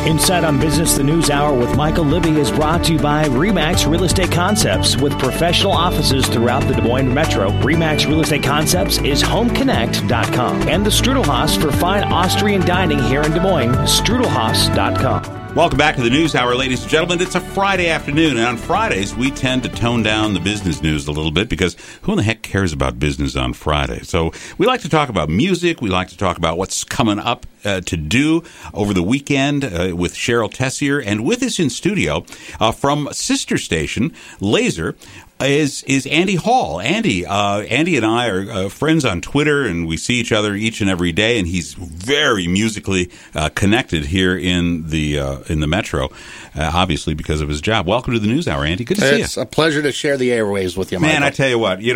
Inside on Business, the News Hour with Michael Libby is brought to you by RE/MAX Real Estate Concepts. With professional offices throughout the Des Moines metro, RE/MAX Real Estate Concepts is homeconnect.com. And the Strudelhaus for fine Austrian dining here in Des Moines, strudelhaus.com. Welcome back to the News Hour, ladies and gentlemen. It's a Friday afternoon, and on Fridays, we tend to tone down the business news a little bit because who in the heck cares about business on Friday? So we like to talk about music. We like to talk about what's coming up to do over the weekend with Cheryl Tessier. And with us in studio from sister station, Laser, is Andy Hall. Andy and I are friends on Twitter, and we see each other each and every day. And he's very musically connected here in the metro, obviously because of his job. Welcome to the News Hour, Andy. Good to see you. It's a pleasure to share the airwaves with you, Michael. Man, I tell you what,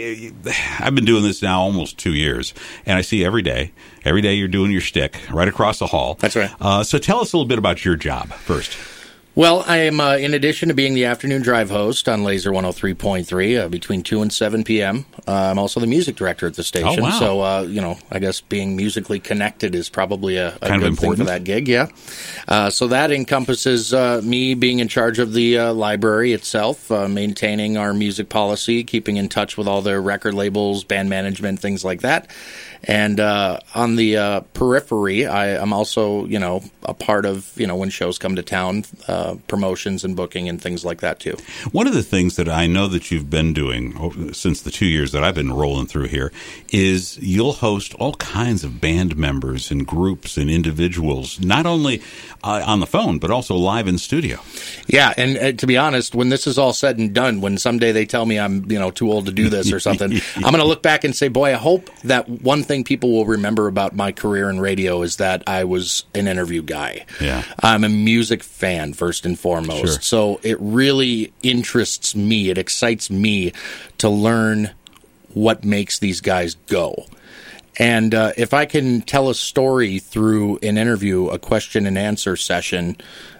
I've been doing this now almost 2 years, and I see every day you're doing your shtick right across the hall. That's right. So tell us a little bit about your job first. Well, I am, in addition to being the afternoon drive host on Laser 103.3 between 2 and 7 p.m., I'm also the music director at the station. Oh, wow. So, I guess being musically connected is probably a kind good of thing for that gig, yeah. So that encompasses me being in charge of the library itself, maintaining our music policy, keeping in touch with all the record labels, band management, things like that. And on the periphery, I'm also, a part of, when shows come to town, promotions and booking and things like that, too. One of the things that I know that you've been doing since the 2 years that I've been rolling through here is you'll host all kinds of band members and groups and individuals, not only on the phone, but also live in studio. Yeah, and to be honest, when this is all said and done, when someday they tell me I'm, too old to do this or something, I'm going to look back and say, boy, I hope that one thing people will remember about my career in radio is that I was an interview guy. Yeah. I'm a music fan, first and foremost. Sure. So it really interests me, it excites me to learn what makes these guys go. And if I can tell a story through an interview, a question and answer session,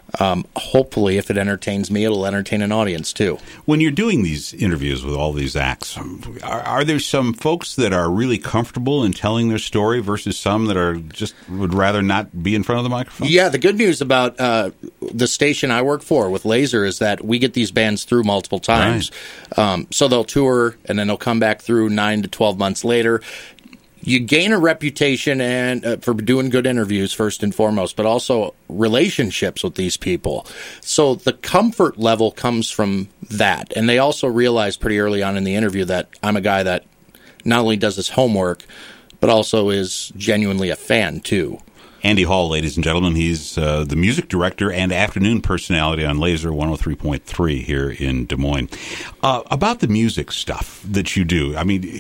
hopefully, if it entertains me, it'll entertain an audience, too. When you're doing these interviews with all these acts, are there some folks that are really comfortable in telling their story versus some that are just would rather not be in front of the microphone? Yeah, the good news about the station I work for with Laser is that we get these bands through multiple times. Right. So they'll tour, and then they'll come back through 9 to 12 months later. You gain a reputation and for doing good interviews, first and foremost, but also relationships with these people. So the comfort level comes from that. And they also realize pretty early on in the interview that I'm a guy that not only does his homework, but also is genuinely a fan, too. Andy Hall, ladies and gentlemen, he's the music director and afternoon personality on Laser 103.3 here in Des Moines. About the music stuff that you do, I mean,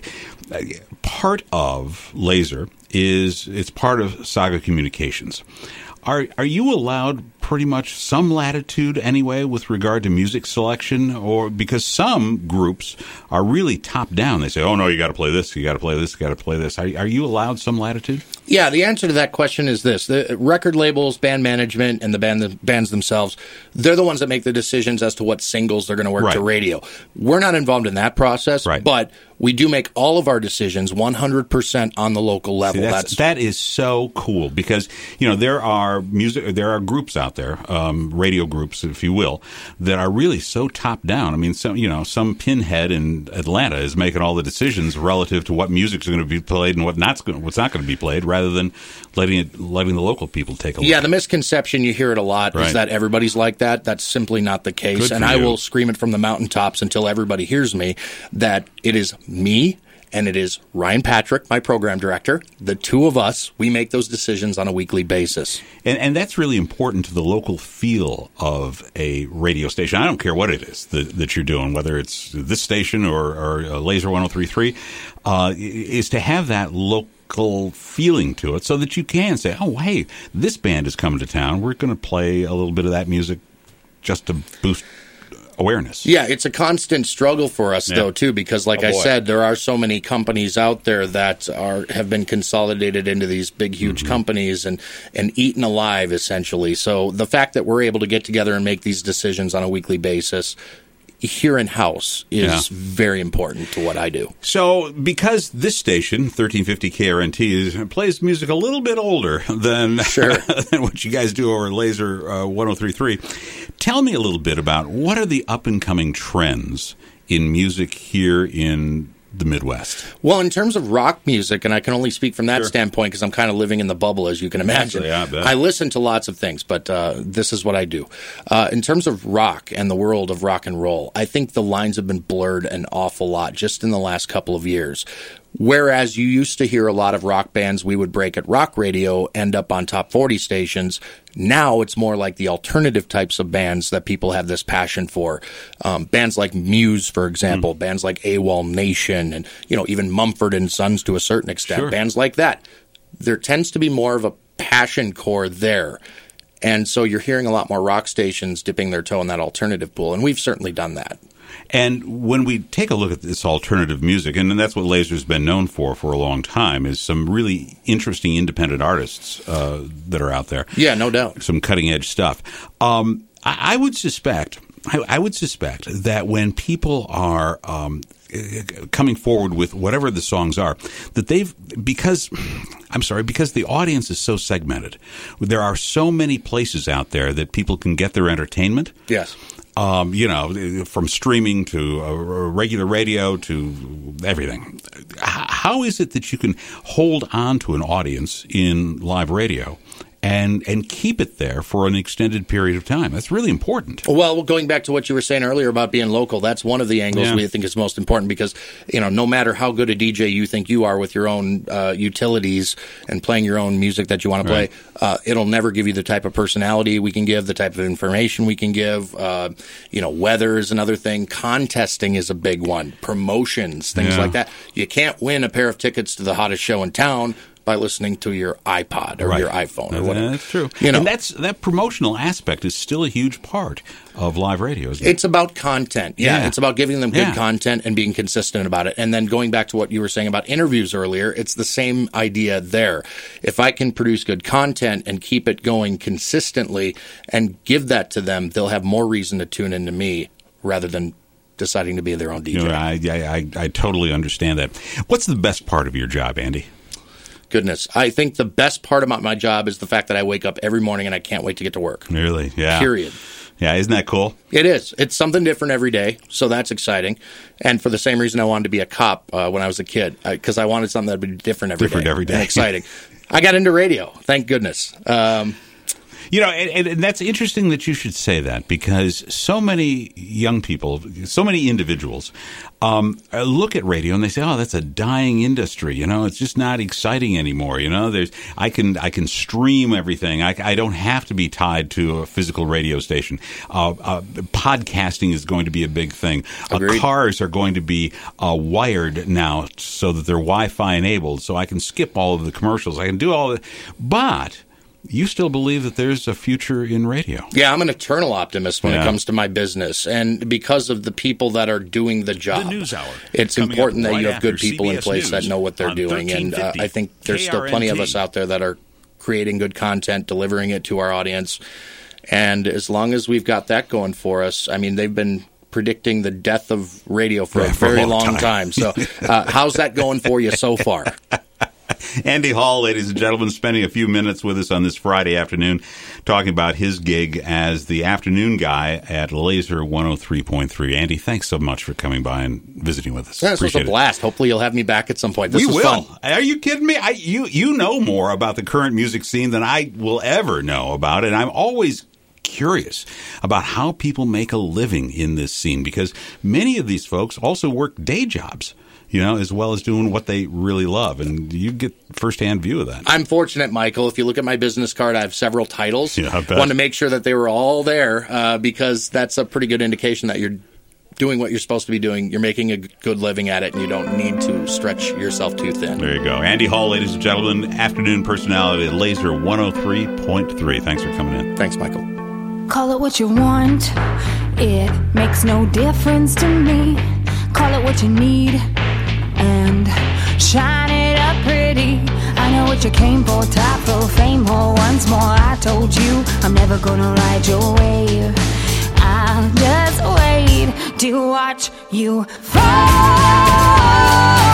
part of Laser is it's part of Saga Communications. Are you allowed pretty much some latitude anyway with regard to music selection, or because some groups are really top down? They say, "Oh no, you got to play this, you got to play this, you got to play this." Are you allowed some latitude? Yeah, the answer to that question is this: the record labels, band management, and the bands themselves, they're the ones that make the decisions as to what singles they're going to work to radio. We're not involved in that process, but we do make all of our decisions 100% on the local level. See, that is so cool because there are groups out there, radio groups, if you will, that are really so top down. I mean, some pinhead in Atlanta is making all the decisions relative to what music's going to be played and what's not going to be played, rather than letting the local people take a look. Yeah, the misconception, you hear it a lot, is that everybody's like that. That's simply not the case. And I will scream it from the mountaintops until everybody hears me that it is me and it is Ryan Patrick, my program director. The two of us, we make those decisions on a weekly basis. And that's really important to the local feel of a radio station. I don't care what it is that you're doing, whether it's this station or Laser 103.3, is to have that local feeling to it so that you can say, oh, hey, this band is coming to town. We're going to play a little bit of that music just to boost awareness. Yeah, it's a constant struggle for us, though, too, because like I said, there are so many companies out there that have been consolidated into these big, huge companies and eaten alive, essentially. So the fact that we're able to get together and make these decisions on a weekly basis here in house is very important to what I do. So, because this station, 1350 KRNT, plays music a little bit older than, than what you guys do over Laser 103.3, tell me a little bit about what are the up-and-coming trends in music here in the Midwest? Well, in terms of rock music, and I can only speak from that standpoint because I'm kind of living in the bubble, as you can imagine. I listen to lots of things, but this is what I do. In terms of rock and the world of rock and roll, I think the lines have been blurred an awful lot just in the last couple of years. Whereas you used to hear a lot of rock bands we would break at rock radio end up on top 40 stations, now it's more like the alternative types of bands that people have this passion for. Bands like Muse, for example, bands like AWOL Nation, and even Mumford and Sons to a certain extent, bands like that. There tends to be more of a passion core there. And so you're hearing a lot more rock stations dipping their toe in that alternative pool, and we've certainly done that. And when we take a look at this alternative music, and that's what Laser's been known for a long time, is some really interesting independent artists that are out there. Yeah, no doubt. Some cutting-edge stuff. I would suspect that when people are coming forward with whatever the songs are, that because the audience is so segmented, there are so many places out there that people can get their entertainment. Yes. From streaming to regular radio to everything. How is it that you can hold on to an audience in live radio and keep it there for an extended period of time? That's really important. Well, going back to what you were saying earlier about being local, that's one of the angles we think is most important because, no matter how good a DJ you think you are with your own utilities and playing your own music that you want to play, it'll never give you the type of personality we can give, the type of information we can give. Weather is another thing. Contesting is a big one. Promotions, things like that. You can't win a pair of tickets to the hottest show in town by listening to your iPod or your iPhone or whatever. That's true. And that promotional aspect is still a huge part of live radio, isn't it? It's about content. Yeah. It's about giving them good content and being consistent about it. And then going back to what you were saying about interviews earlier, it's the same idea there. If I can produce good content and keep it going consistently and give that to them, they'll have more reason to tune into me rather than deciding to be their own DJ. I totally understand that. What's the best part of your job, Andy? Goodness. I think the best part about my job is the fact that I wake up every morning and I can't wait to get to work. Really? Yeah. Period. Yeah, isn't that cool? It is. It's something different every day, so that's exciting. And for the same reason I wanted to be a cop when I was a kid, because I wanted something that would be different every day. And exciting. I got into radio, thank goodness. And that's interesting that you should say that because so many young people, so many individuals look at radio and they say, "Oh, that's a dying industry. It's just not exciting anymore. I can stream everything. I don't have to be tied to a physical radio station. Podcasting is going to be a big thing. Cars are going to be wired now so that they're Wi-Fi enabled, so I can skip all of the commercials. I can do all of it, but." You still believe that there's a future in radio? Yeah, I'm an eternal optimist when it comes to my business. And because of the people that are doing the job, the News Hour, it's important that you have good people in place that know what they're doing. And I think there's still plenty of us out there that are creating good content, delivering it to our audience. And as long as we've got that going for us, they've been predicting the death of radio for a very long time. So how's that going for you so far? Andy Hall, ladies and gentlemen, spending a few minutes with us on this Friday afternoon talking about his gig as the afternoon guy at Laser 103.3. Andy, thanks so much for coming by and visiting with us. This was a blast. Hopefully you'll have me back at some point. This was fun. Are you kidding me? You know more about the current music scene than I will ever know about, and I'm always curious about how people make a living in this scene because many of these folks also work day jobs. As well as doing what they really love. And you get firsthand view of that. I'm fortunate, Michael. If you look at my business card, I have several titles. Yeah, I bet. Wanted to make sure that they were all there because that's a pretty good indication that you're doing what you're supposed to be doing. You're making a good living at it, and you don't need to stretch yourself too thin. There you go. Andy Hall, ladies and gentlemen, afternoon personality at Laser 103.3. Thanks for coming in. Thanks, Michael. Call it what you want. It makes no difference to me. Call it what you need. And shine it up pretty. I know what you came for, top floor fame. Or once more I told you I'm never gonna ride your wave. I'll just wait to watch you fall.